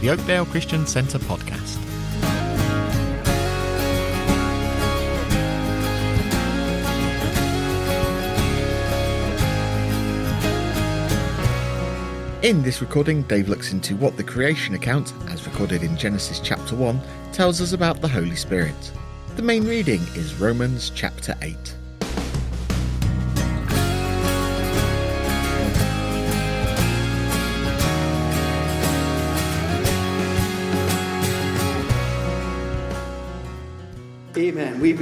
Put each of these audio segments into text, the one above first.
the Oakdale Christian Centre podcast. In this recording, Dave looks into what the creation account, as recorded in Genesis chapter 1, tells us about the Holy Spirit. The main reading is Romans chapter 8. Amen. We're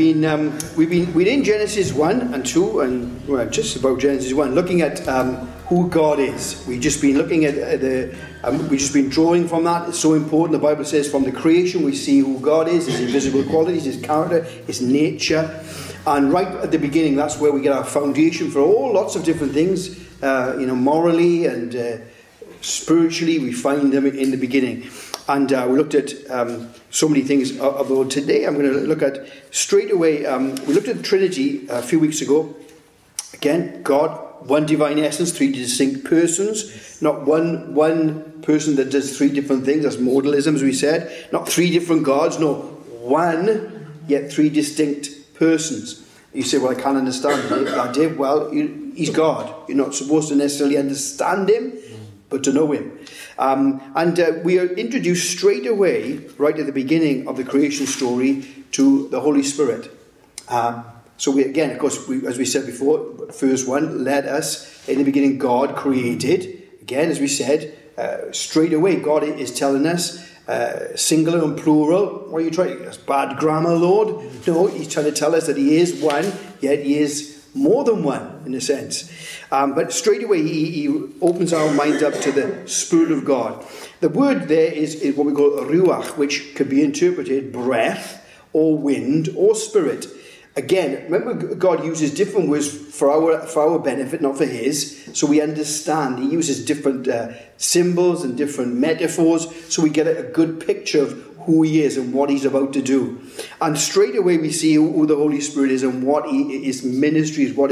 in Genesis 1 and 2, and well, just about Genesis 1, looking at who God is. We've just been looking at we've just been drawing from that. It's so important. The Bible says from the creation we see who God is, His invisible qualities, His character, His nature. And right at the beginning, that's where we get our foundation for lots of different things, morally and spiritually. We find them in the beginning. And we looked at so many things. Although today I'm going to look at straight away. We looked at the Trinity a few weeks ago. Again, God, one divine essence, three distinct persons. Not one person that does three different things. That's modalism, as we said. Not three different gods. No, one, yet three distinct persons. You say, well, I can't understand Dave. Well, He's God. You're not supposed to necessarily understand Him, but to know Him. And we are introduced straight away, right at the beginning of the creation story, to the Holy Spirit. So we, again, of course, as we said before, verse 1, let us, in the beginning God created. Again, as we said, straight away God is telling us, singular and plural. What are you trying? That's bad grammar, Lord. No, He's trying to tell us that He is one, yet He is more than one, in a sense. But straight away, he opens our mind up to the Spirit of God. The word there is what we call ruach, which could be interpreted breath, or wind, or spirit. Again, remember, God uses different words for our benefit, not for His, so we understand. He uses different symbols and different metaphors, so we get a good picture of who He is and what He's about to do. And straight away we see who the Holy Spirit is and what His ministry is, what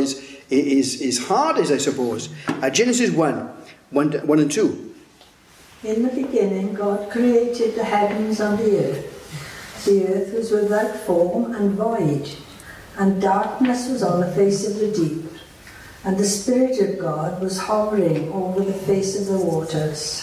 His heart is, I suppose. Genesis 1 and 2. In the beginning God created the heavens and the earth. The earth was without form and void, and darkness was on the face of the deep. And the Spirit of God was hovering over the face of the waters.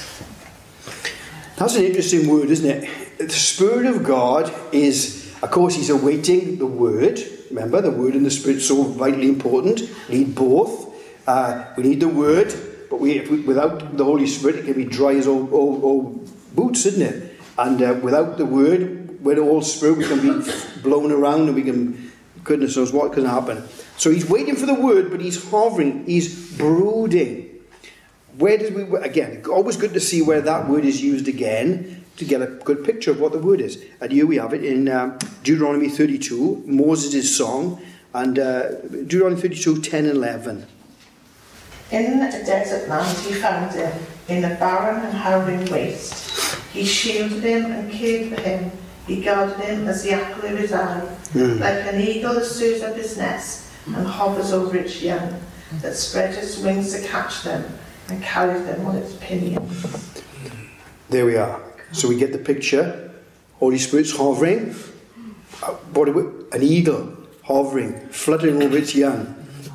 That's an interesting word, isn't it? The Spirit of God is, of course, He's awaiting the Word. Remember, the Word and the Spirit are so vitally important. We need both. We need the Word, but without the Holy Spirit, it can be dry as old boots, isn't it? And without the Word, we're all Spirit, we can be blown around and we can, goodness knows what can happen. So He's waiting for the Word, but He's hovering, He's brooding. Where did we, again, always good to see where that word is used again to get a good picture of what the word is. And here we have it in Deuteronomy 32, Moses' song, and Deuteronomy 32, 10 and 11. In a desert land He found him, in a barren and howling waste. He shielded him and cared for him. He guarded him as the apple of His eye, like an eagle that stirs up his nest and hovers over its young, that spreads its wings to catch them and carries them on its pinions. There we are. So we get the picture. Holy Spirit's hovering. An eagle hovering, fluttering over its young.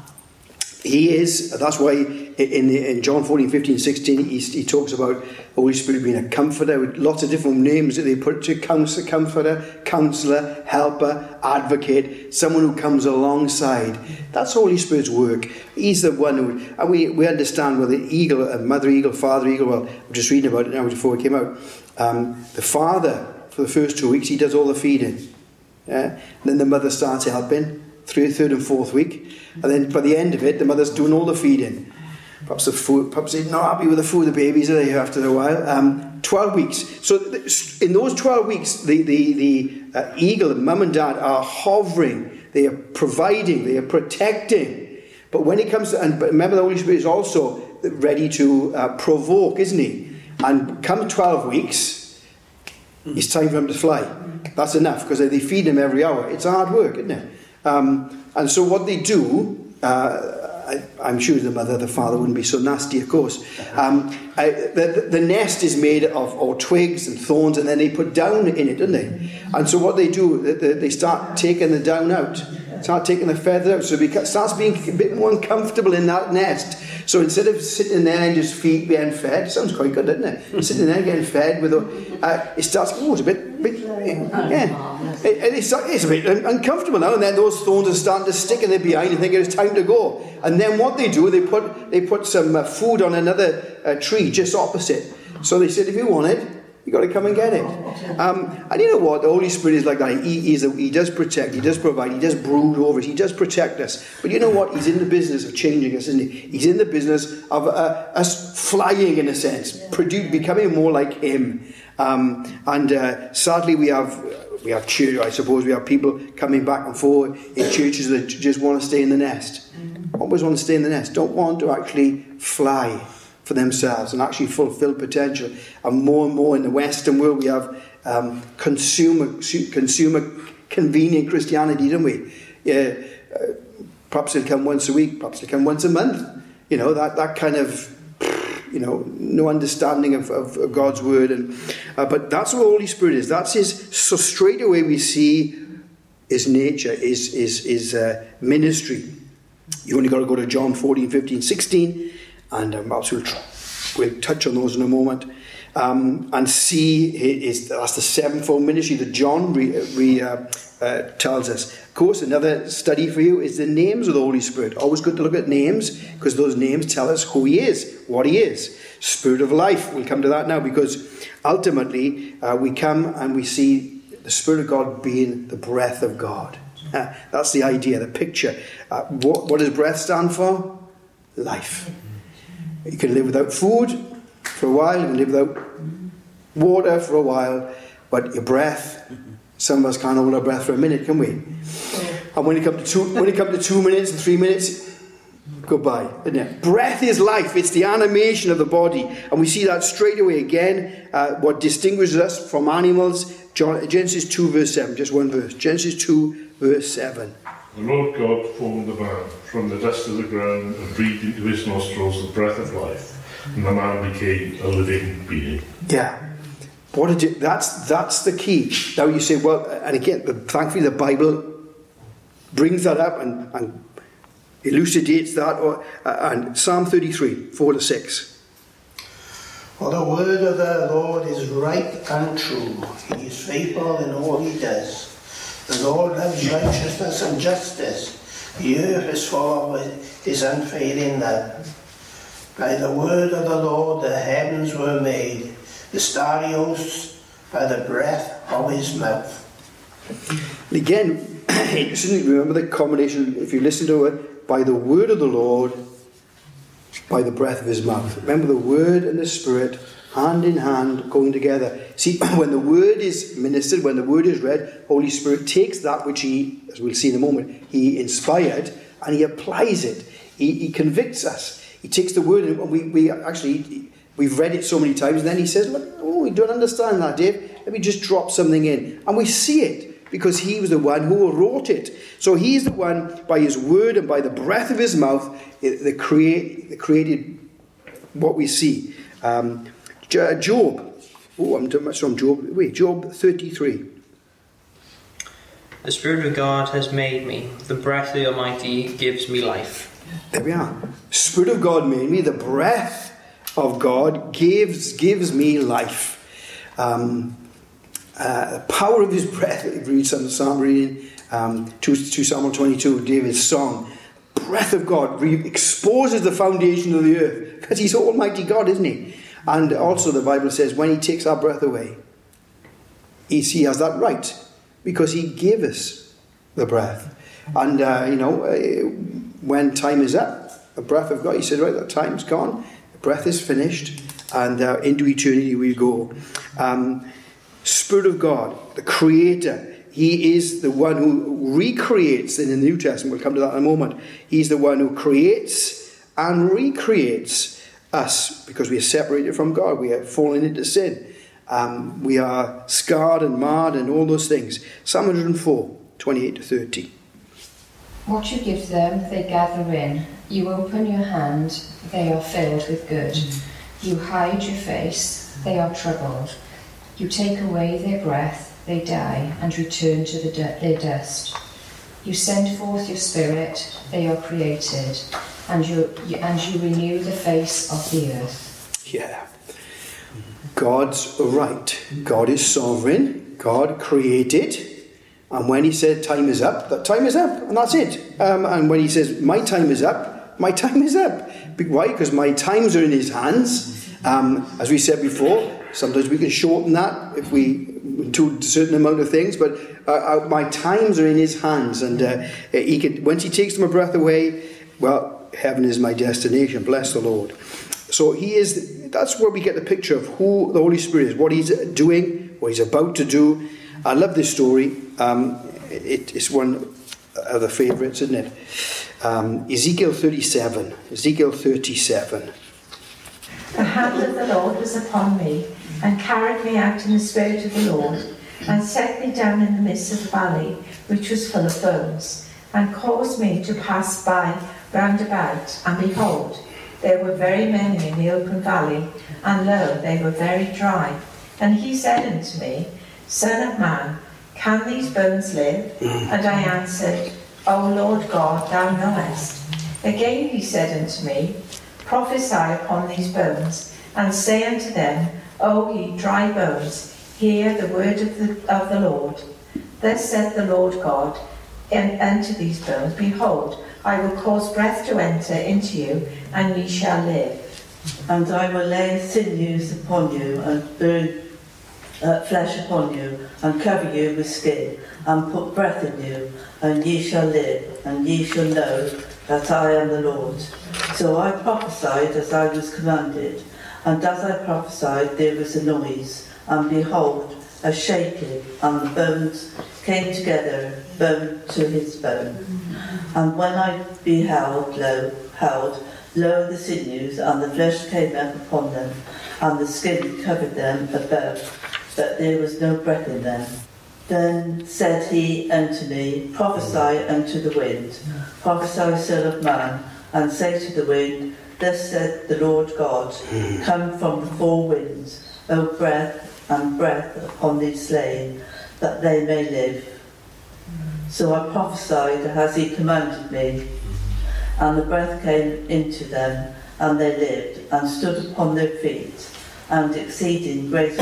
He is, that's why in John 14, 15, 16, he talks about Holy Spirit being a comforter, with lots of different names that they put to counselor, comforter, counselor, helper, advocate, someone who comes alongside. That's Holy Spirit's work. He's the one who, and we understand whether eagle, mother eagle, father eagle, well, I'm just reading about it now before it came out. The father, for the first 2 weeks, he does all the feeding. Yeah? And then the mother starts helping, third and fourth week. And then by the end of it, the mother's doing all the feeding. Perhaps they're not happy with the food, the babies are there after a while. 12 weeks. So in those 12 weeks, the eagle, mum and dad, are hovering. They are providing. They are protecting. But when it comes to, and remember, the Holy Spirit is also ready to provoke, isn't He? And come 12 weeks, it's time for Him to fly. That's enough, because they feed Him every hour. It's hard work, isn't it? And so what they do, I'm sure the mother, the father wouldn't be so nasty, of course. The nest is made of twigs and thorns, and then they put down in it, don't they? And so what they do, they start taking the down out, start taking the feather out, so it starts being a bit more uncomfortable in that nest. So instead of sitting there and just being fed, sounds quite good, doesn't it? Sitting there getting fed with it starts, it's a bit it's a bit uncomfortable now, and then those thorns are starting to stick in their behind and think it's time to go. And then what they do, they put some food on another tree just opposite. So they said, if you want it, you've got to come and get it. And you know what? The Holy Spirit is like that. He does protect, he does provide, he does brood over us, he does protect us. But you know what? He's in the business of changing us, isn't he? He's in the business of us flying, in a sense, becoming more like him. Sadly, we have church, I suppose, we have people coming back and forth in churches that just want to stay in the nest. Always want to stay in the nest, don't want to actually fly for themselves and actually fulfill potential. And more in the Western world, we have consumer convenient Christianity, don't we? Perhaps it'll come once a week, perhaps it'll come once a month. You know, that kind of, no understanding of God's word. But that's what the Holy Spirit is. That's his. So straight away we see his nature, his ministry. You only got to go to John 14, 15, 16, and we'll touch on those in a moment, and see that's the sevenfold ministry that John tells us. Of course, another study for you is the names of the Holy Spirit. Always good to look at names, because those names tell us who he is, what he is. Spirit of life, we'll come to that now, because ultimately we come and we see the Spirit of God being the breath of God. That's the idea, the picture. What does breath stand for? Life. You can live without food for a while, you can live without water for a while, but your breath, some of us can't hold our breath for a minute, can we? And when you come to 2 minutes and 3 minutes, goodbye, isn't it? Breath is life. It's the animation of the body, and we see that straight away again. What distinguishes us from animals? Genesis 2 verse 7, just one verse. Genesis 2 verse 7. The Lord God formed the man from the dust of the ground and breathed into his nostrils the breath of life, and the man became a living being. Yeah. That's the key. Now you say, well, and again, thankfully the Bible brings that up and elucidates that. And Psalm 33, 4-6. For the word of the Lord is right and true. He is faithful in all he does. The Lord loves righteousness and justice. The earth is full of his unfailing love. By the word of the Lord the heavens were made, the starry hosts by the breath of his mouth. Again, remember the combination, if you listen to it, by the word of the Lord, by the breath of his mouth. Remember the word and the Spirit, hand in hand, going together. See, when the word is ministered, when the word is read, Holy Spirit takes that which he, as we'll see in a moment, he inspired, and he applies it. He convicts us. He takes the word, and we've read it so many times, and then he says, look, we don't understand that, Dave. Let me just drop something in. And we see it, because he was the one who wrote it. So he's the one, by his word and by the breath of his mouth, that created what we see. Job. Oh, I'm too much from Job. Wait, Job 33. The Spirit of God has made me. The breath of the Almighty gives me life. There we are. Spirit of God made me. The breath of God gives me life. The power of his breath. Read some Psalm reading. 2 Samuel 22, David's song. Breath of God exposes the foundation of the earth, because he's Almighty God, isn't he? And also the Bible says when he takes our breath away, he has that right, because he gave us the breath. And when time is up, the breath of God, he said, right, that time's gone, the breath is finished, and into eternity we go. Spirit of God, the Creator, he is the one who recreates. In the New Testament, we'll come to that in a moment. He's the one who creates and recreates us, because we are separated from God. We have fallen into sin. We are scarred and marred and all those things. Psalm 104, 28-30. What you give them, they gather in. You open your hand, they are filled with good. You hide your face, they are troubled. You take away their breath, they die, and return to their dust. You send forth your spirit, they are created, and you renew the face of the earth. Yeah. God's right. God is sovereign. God created. And when he said time is up, that time is up. And that's it. And when he says my time is up, my time is up. Why? Because my times are in his hands. As we said before, sometimes we can shorten that if we do a certain amount of things. But my times are in his hands. And once he takes my breath away, well, heaven is my destination. Bless the Lord. So that's where we get the picture of who the Holy Spirit is, what he's doing, what he's about to do. I love this story. It's one of the favourites, isn't it? Ezekiel 37. The hand of the Lord was upon me, and carried me out in the spirit of the Lord, and set me down in the midst of the valley, which was full of bones, and caused me to pass by round about, and behold, there were very many in the open valley, and lo, they were very dry. And he said unto me, Son of man, can these bones live? And I answered, O Lord God, thou knowest. Again he said unto me, Prophesy upon these bones, and say unto them, O ye dry bones, hear the word of the Lord. Thus said the Lord God unto these bones, Behold, I will cause breath to enter into you, and ye shall live. And I will lay sinews upon you, and burn flesh upon you, and cover you with skin, and put breath in you, and ye shall live, and ye shall know that I am the Lord. So I prophesied as I was commanded, and as I prophesied there was a noise, and behold, a shaking, and the bones came together, bone to his bone. And when I beheld, lo, the sinews and the flesh came up upon them, and the skin covered them above, but there was no breath in them. Then said he unto me, Prophesy unto the wind, prophesy, Son of man, and say to the wind, Thus said the Lord God, Come from the four winds, O breath and breath upon these slain, that they may live. So I prophesied as he commanded me, and the breath came into them, and they lived, and stood upon their feet, and exceeding great.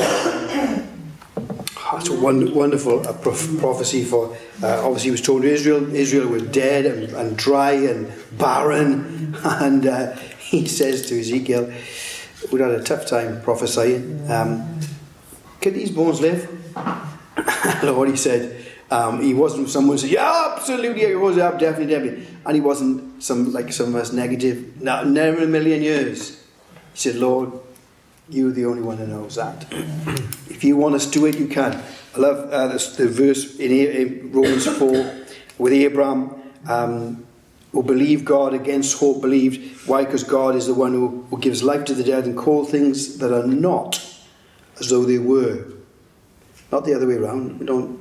That's a wonderful prophecy for, obviously he was told Israel was dead and dry and barren, and he says to Ezekiel, we'd had a tough time prophesying, can these bones live? Lord, he said, he wasn't someone who said, yeah, absolutely, he was definitely, and he wasn't some of us negative, no, never in a million years. He said, Lord, you're the only one who knows that. If you want us to do it, you can. I love the verse in Romans 4 with Abraham, who believed God against hope believed. Why? Because God is the one who gives life to the dead and calls things that are not as though they were. Not the other way around. We don't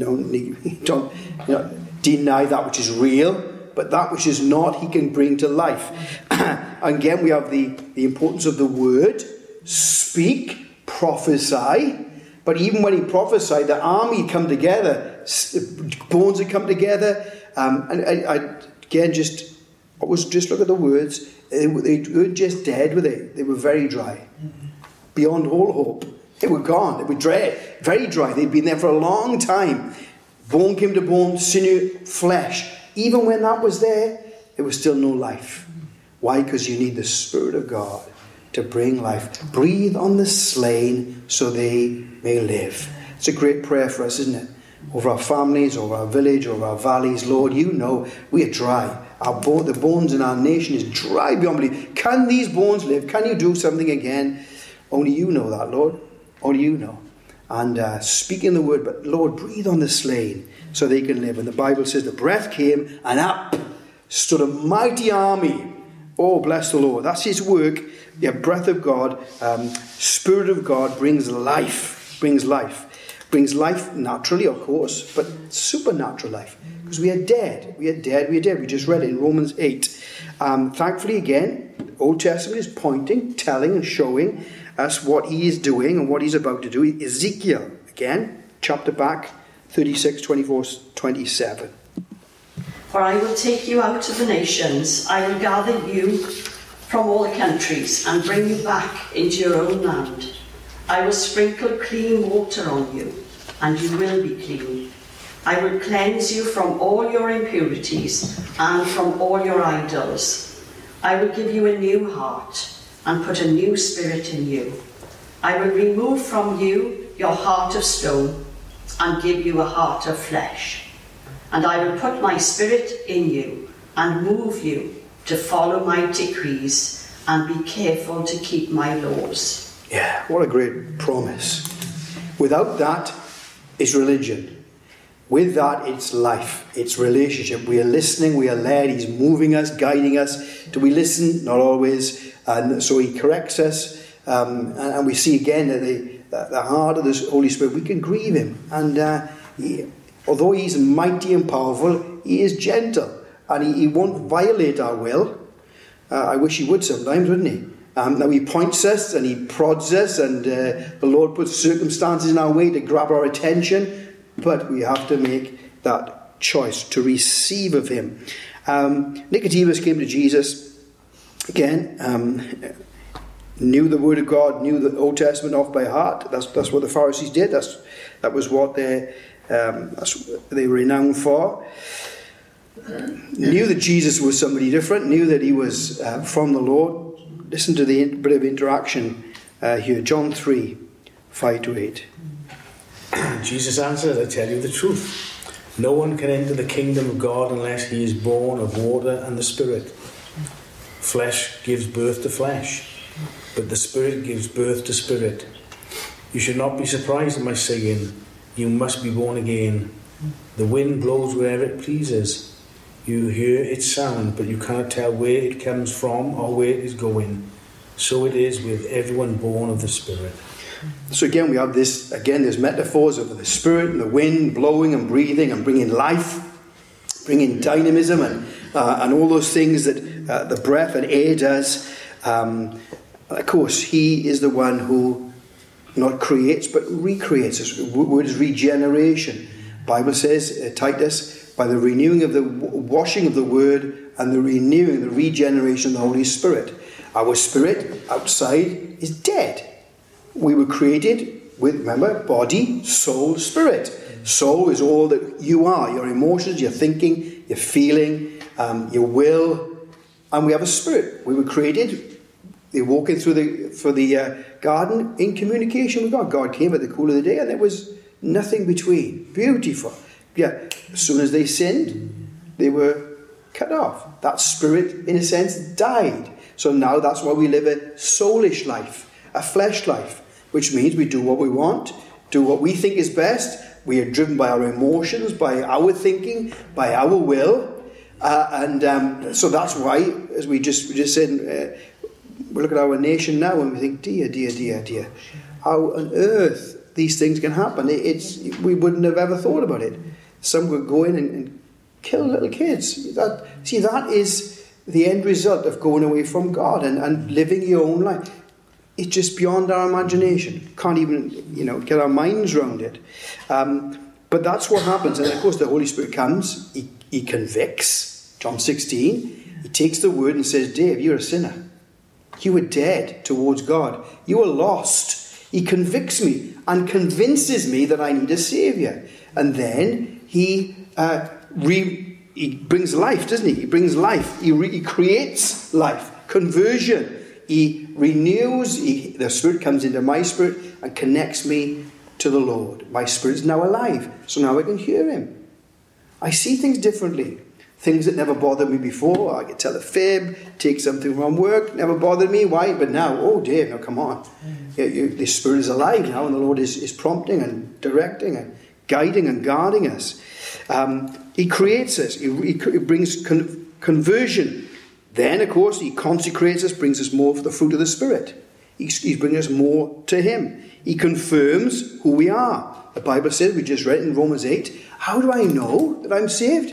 deny that which is real, but that which is not, he can bring to life. Again, we have the importance of the word. Speak, prophesy. But even when he prophesied, the army come together, bones had come together. Again, just look at the words. They weren't just dead, were they? They were very dry, beyond all hope. They were gone. They were dry, very dry. They'd been there for a long time. Bone came to bone, sinew, flesh. Even when that was there was still no life. Why? Because you need the Spirit of God to bring life. Breathe on the slain so they may live. It's a great prayer for us, isn't it? Over our families, over our village, over our valleys. Lord, you know we are dry. The bones in our nation is dry beyond belief. Can these bones live? Can you do something again? Only you know that, Lord. Only you know. And speak in the word, but Lord, breathe on the slain so they can live. And the Bible says the breath came, and up stood a mighty army. Oh, bless the Lord. That's his work. The breath of God, Spirit of God brings life. Brings life naturally, of course, but supernatural life. because we are dead. We are dead. We are dead. We just read it in Romans 8. Thankfully, again, the Old Testament is pointing, telling and showing us what he is doing and what he's about to do. Ezekiel, again, chapter back, 36, 24, 27. For I will take you out to the nations. I will gather you from all the countries and bring you back into your own land. I will sprinkle clean water on you, and you will be clean. I will cleanse you from all your impurities and from all your idols. I will give you a new heart and put a new spirit in you. I will remove from you your heart of stone and give you a heart of flesh. And I will put my spirit in you and move you to follow my decrees and be careful to keep my laws. Yeah, what a great promise. Without that, it's religion. With that, it's life. It's relationship. We are listening, we are led. He's moving us, guiding us. Do we listen? Not always. And so he corrects us. And we see again that the heart of the Holy Spirit, we can grieve him. And although he's mighty and powerful, he is gentle. And he won't violate our will. I wish he would sometimes, wouldn't he? Now he points us and he prods us, and the Lord puts circumstances in our way to grab our attention, but we have to make that choice to receive of him. Nicodemus came to Jesus, again, knew the Word of God, knew the Old Testament off by heart. That's what the Pharisees did. That was what they were renowned for. Knew that Jesus was somebody different, knew that he was from the Lord. Listen to the bit of interaction here. John 3, 5-8. Jesus answered, I tell you the truth. No one can enter the kingdom of God unless he is born of water and the Spirit. Flesh gives birth to flesh, but the Spirit gives birth to spirit. You should not be surprised at my saying, you must be born again. The wind blows wherever it pleases. You hear its sound, but you cannot tell where it comes from or where it is going. So it is with everyone born of the Spirit. So again, we have this, there's metaphors of the Spirit and the wind blowing and breathing and bringing life, bringing dynamism and all those things that the breath and air does. Of course, he is the one who not creates but recreates. The word is regeneration. The Bible says, Titus, by the renewing of the washing of the word and the renewing, the regeneration of the Holy Spirit. Our spirit outside is dead. We were created with, remember, body, soul, spirit. Soul is all that you are, your emotions, your thinking, your feeling, your will, and we have a spirit. We were created, they're walking through the garden in communication with God. God came at the cool of the day and there was nothing between. Beautiful. Yeah, as soon as they sinned, they were cut off. That spirit, in a sense, died. So now that's why we live a soulish life, a flesh life, which means we do what we want, do what we think is best. We are driven by our emotions, by our thinking, by our will. So that's why, as we just said, we look at our nation now and we think, dear, how on earth these things can happen? We wouldn't have ever thought about it. Some would go in and kill little kids. That is the end result of going away from God and living your own life. It's just beyond our imagination. Can't even, get our minds around it. But that's what happens. And of course the Holy Spirit comes, he convicts. John 16, he takes the word and says, Dave, you're a sinner. You were dead towards God. You were lost. He convicts me and convinces me that I need a saviour. And then he brings life, doesn't he? He brings life. He creates life. Conversion. He renews. The Spirit comes into my spirit and connects me to the Lord. My spirit is now alive. So now I can hear him. I see things differently. Things that never bothered me before. I could tell a fib, take something from work, never bothered me. Why? But now, oh Dave, now come on. The Spirit is alive now and the Lord is prompting and directing and guiding and guarding us. He creates us. He brings conversion. Then, of course, he consecrates us, brings us more for the fruit of the Spirit. He's bringing us more to him. He confirms who we are. The Bible says, we just read in Romans 8, how do I know that I'm saved?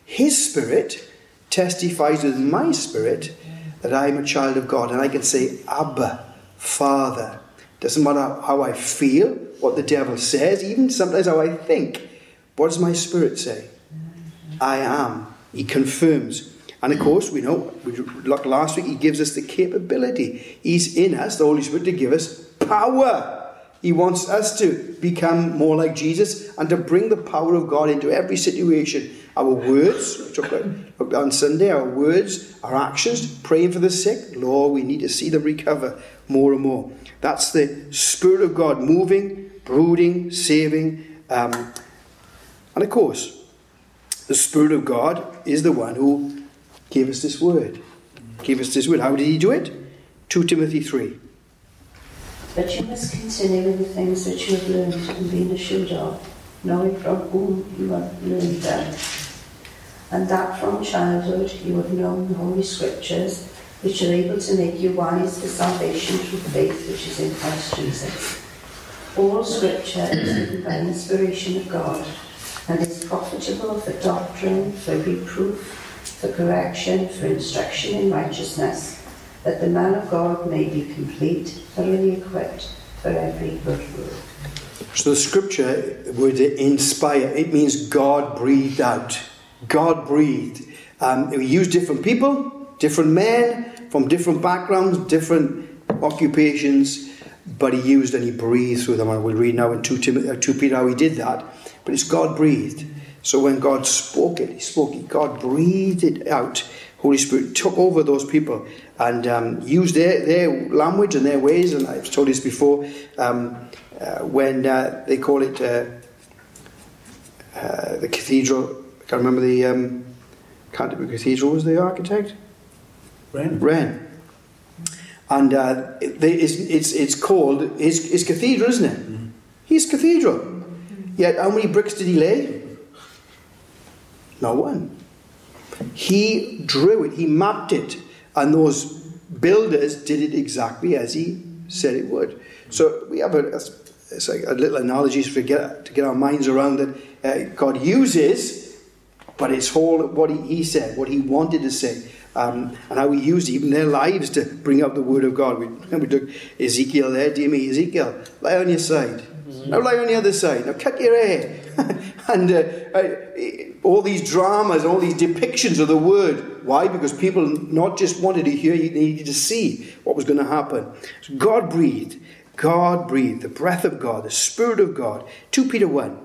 His Spirit testifies with my spirit that I am a child of God. And I can say, Abba, Father. Doesn't matter how I feel, what the devil says, even sometimes how I think. What does my spirit say? I am. He confirms. And of course, we know, we looked last week, he gives us the capability. He's in us, the Holy Spirit, to give us power. He wants us to become more like Jesus and to bring the power of God into every situation. Our words, which looked on Sunday, our words, our actions, praying for the sick. Lord, we need to see them recover more and more. That's the Spirit of God moving, brooding, saving. And of course, the Spirit of God is the one who gave us this word. Gave us this word. How did he do it? 2 Timothy 3. But you must continue in the things that you have learned and been assured of, knowing from whom you have learned them, and that from childhood you have known the Holy Scriptures, which are able to make you wise for salvation through faith which is in Christ Jesus. All Scripture is given by inspiration of God, and is profitable for doctrine, for reproof, for correction, for instruction in righteousness, that the man of God may be complete, thoroughly equipped for every good work. So the Scripture would inspire. It means God breathed out. God breathed. We use different people, different men, from different backgrounds, different occupations, but he used and he breathed through them. And we'll read now in 2 Peter how he did that. But it's God breathed. So when God spoke it, he spoke it. God breathed it out. Holy Spirit took over those people and used their language and their ways. And I've told this before, when they call it the cathedral. I can't remember the Canterbury Cathedral was the architect. Wren. And it's called his cathedral, isn't it? Mm-hmm. His cathedral. Yet how many bricks did he lay? No one. He drew it, he mapped it, and those builders did it exactly as he said it would. So we have it's like a little analogy to get our minds around that God uses, but it's all what he said, what he wanted to say, and how he used even their lives to bring out the word of God. We took Ezekiel there, dear me, Ezekiel, lie on your side. Mm-hmm. Now lie on the other side. Now cut your hair. And all these dramas, all these depictions of the word. Why? Because people not just wanted to hear, they needed to see what was going to happen. So God breathed, the breath of God, the Spirit of God. 2 Peter 1.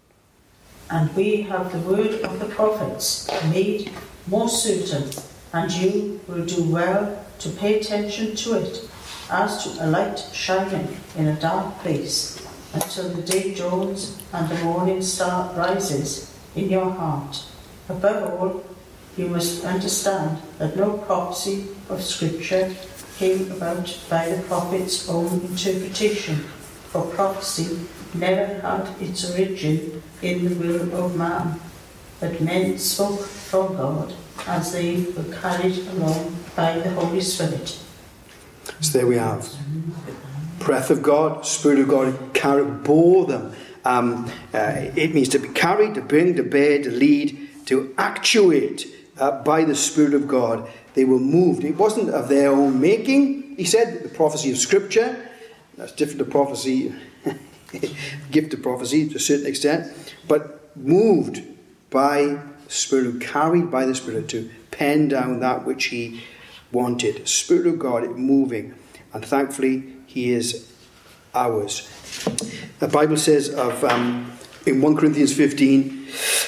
And we have the word of the prophets made more certain, and you will do well to pay attention to it, as to a light shining in a dark place, until the day dawns and the morning star rises in your heart. Above all, you must understand that no prophecy of Scripture came about by the prophet's own interpretation, for prophecy never had its origin in the will of man, but men spoke from God as they were carried along by the Holy Spirit. So there we have. Breath of God, Spirit of God, bore them. It means to be carried, to bring, to bear, to lead, to actuate by the Spirit of God. They were moved. It wasn't of their own making. He said the prophecy of Scripture. That's different to prophecy, gift of prophecy to a certain extent. But moved by the Spirit, carried by the Spirit to pen down that which he wanted. Spirit of God moving. And thankfully, he is ours. The Bible says of in 1 Corinthians 15,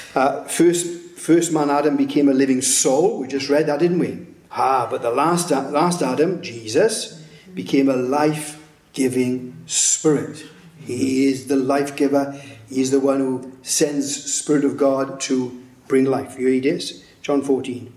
first man Adam became a living soul. We just read that, didn't we? But the last Adam, Jesus, became a life-giving spirit. He is the life giver. He is the one who sends Spirit of God to bring life. You read this? John 14.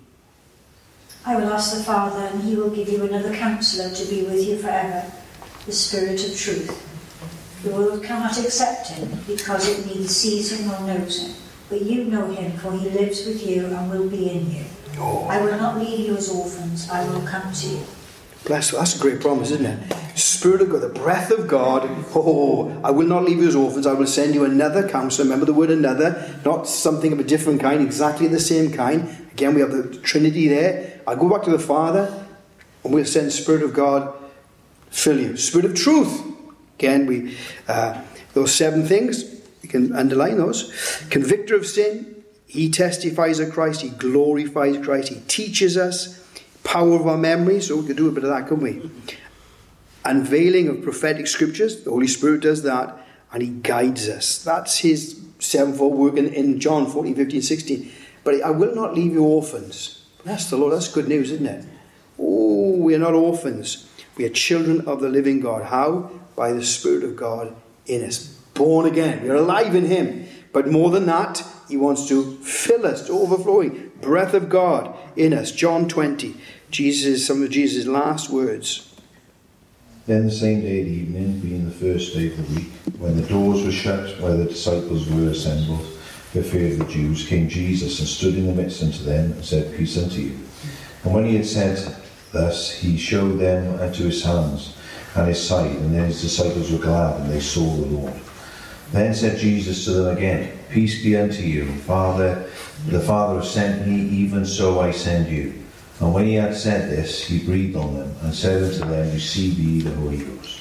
I will ask the Father, and he will give you another counselor to be with you forever, the Spirit of truth. The world cannot accept him, because it neither sees him nor knows him. But you know him, for he lives with you and will be in you. I will not leave you as orphans, I will come to you. Bless you. That's a great promise, isn't it? Spirit of God, the breath of God. Oh, I will not leave you as orphans. I will send you another counselor. Remember the word another, not something of a different kind, exactly the same kind. Again, we have the Trinity there. I'll go back to the Father, and we'll send Spirit of God, fill you. Spirit of truth. Again, those 7 things, you can underline those. Convictor of sin. He testifies of Christ. He glorifies Christ. He teaches us. Power of our memories. So we could do a bit of that, couldn't we? Unveiling of prophetic scriptures. The Holy Spirit does that. And he guides us. That's his 7-fold work in John 14, 15, 16. But I will not leave you orphans. Bless the Lord. That's good news, isn't it? Oh, we are not orphans. We are children of the living God. How? By the Spirit of God in us. Born again. We are alive in him. But more than that, he wants to fill us to overflowing. Breath of God in us. John 20. Some of Jesus' last words. Then the same day at evening, being the first day of the week, when the doors were shut where the disciples were assembled, for fear of the Jews, came Jesus and stood in the midst unto them and said, Peace unto you. And when he had said thus, he showed them unto his hands and his side, and then his disciples were glad, and they saw the Lord. Then said Jesus to them again, Peace be unto you. The Father hath sent me, even so I send you. And when he had said this, he breathed on them, and said unto them, Receive ye the Holy Ghost.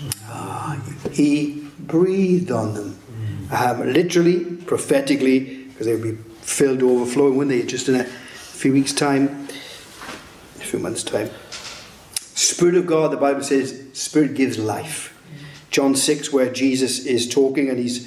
He breathed on them. Literally, prophetically, because they would be filled to overflowing, wouldn't they? Just in a few weeks' time, a few months' time. Spirit of God, the Bible says, Spirit gives life. John 6, where Jesus is talking and he's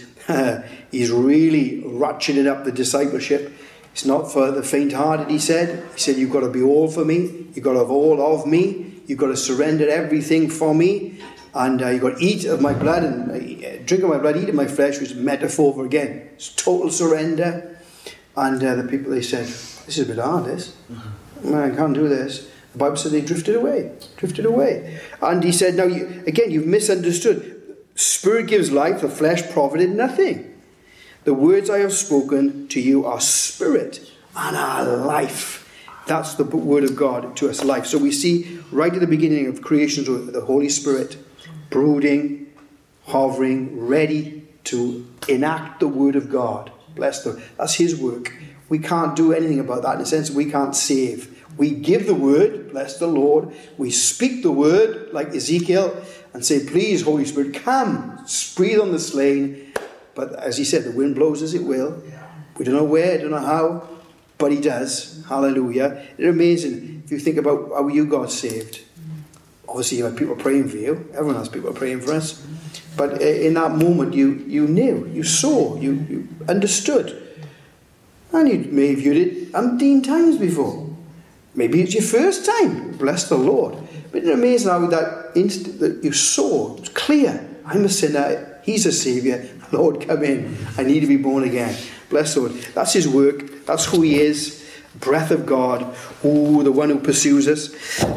really ratcheting up the discipleship. It's not for the faint-hearted, he said. He said, you've got to be all for me. You've got to have all of me. You've got to surrender everything for me. And you've got to eat of my blood and drink of my blood, eat of my flesh, which is a metaphor for, again, it's total surrender. And the people, they said, this is a bit hard, this. I can't do this. The Bible said they drifted away. And he said, now, you've misunderstood. Spirit gives life, the flesh profited nothing. The words I have spoken to you are spirit and are life. That's the word of God to us, life. So we see right at the beginning of creation, the Holy Spirit brooding, hovering, ready to enact the word of God. Bless the Lord. That's his work. We can't do anything about that. In a sense, we can't save. We give the word, bless the Lord. We speak the word, like Ezekiel, and say, please, Holy Spirit, come, breathe on the slain. But as he said, the wind blows as it will. We don't know where, don't know how, but he does. Hallelujah. It's amazing if you think about how you got saved. Obviously, you had people praying for you. Everyone has people praying for us. But in that moment, you knew, you saw, you understood. And you may have viewed it umpteen times before. Maybe it's your first time. Bless the Lord. But it's amazing how that instant that you saw, it was clear. I'm a sinner. He's a saviour. Lord, come in. I need to be born again. Bless the Lord. That's his work. That's who he is. Breath of God. Oh, the one who pursues us.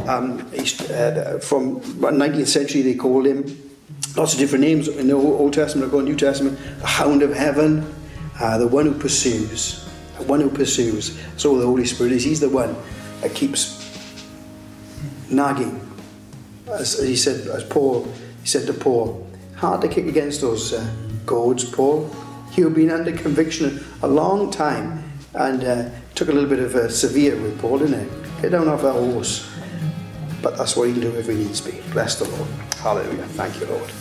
From 19th century, they called him. Lots of different names in the Old Testament or New Testament. The Hound of Heaven. The one who pursues. The one who pursues. So the Holy Spirit is. He's the one that keeps nagging. As he said, he said to Paul, hard to kick against those goads, Paul. You've been under conviction a long time, and took a little bit of severe with Paul, didn't it? Get down off that horse. But that's what he can do if he needs to be. Bless the Lord. Hallelujah. Thank you, Lord.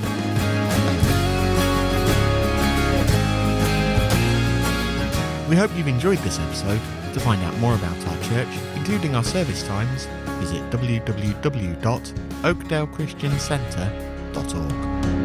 We hope you've enjoyed this episode. To find out more about our church, including our service times, visit www.oakdalechristiancentre.org.